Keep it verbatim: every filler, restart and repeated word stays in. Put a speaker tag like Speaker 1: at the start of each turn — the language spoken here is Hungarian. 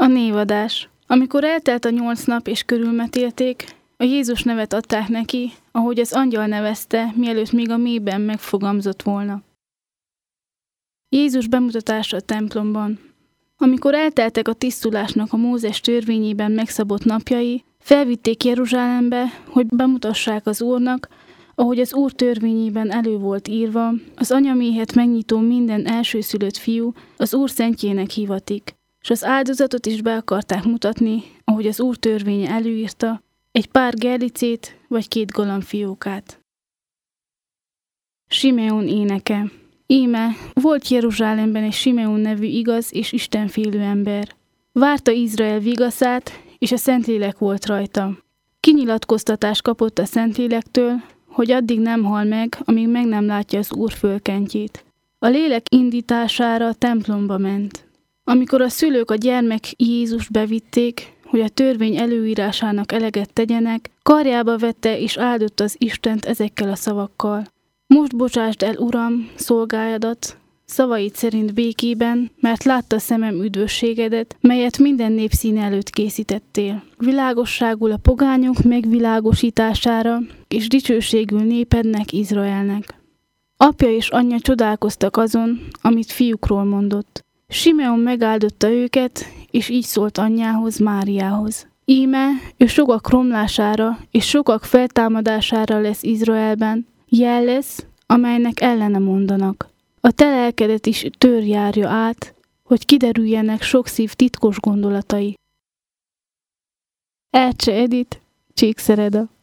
Speaker 1: névadás. Amikor eltelt a nyolc nap és körülmetélték, a Jézus nevet adták neki, ahogy az angyal nevezte, mielőtt még a mélyben megfogamzott volna. Jézus bemutatása a templomban. Amikor elteltek a tisztulásnak a Mózes törvényében megszabott napjai, felvitték Jeruzsálembe, hogy bemutassák az Úrnak, ahogy az Úr törvényében elő volt írva, az anyaméhet megnyitó minden elsőszülött fiú az Úr szentjének hivatik, és az áldozatot is be akarták mutatni, ahogy az Úr törvénye előírta, egy pár gerlicét vagy két galambfiókát. Simeon éneke. Íme, volt Jeruzsálemben egy Simeon nevű igaz és istenfélő ember. Várta Izrael vigaszát, és a Szentlélek volt rajta. Kinyilatkoztatást kapott a Szentlélektől, hogy addig nem hal meg, amíg meg nem látja az Úr fölkentjét. A lélek indítására a templomba ment. Amikor a szülők a gyermek Jézust bevitték, hogy a törvény előírásának eleget tegyenek, karjába vette és áldotta az Istent ezekkel a szavakkal. Most bocsásd el, Uram, szolgájadat, szavaid szerint békében, mert látta szemem üdvösségedet, melyet minden nép színe előtt készítettél. Világosságul a pogányok megvilágosítására, és dicsőségül népednek, Izraelnek. Apja és anyja csodálkoztak azon, amit fiúkról mondott. Simeon megáldotta őket, és így szólt anyjához, Máriához. Íme, ő sokak romlására és sokak feltámadására lesz Izraelben, jel lesz, amelynek ellene mondanak. A te lelkedet is tör járja át, hogy kiderüljenek sok szív titkos gondolatai. Ercse Edith, Csíkszereda.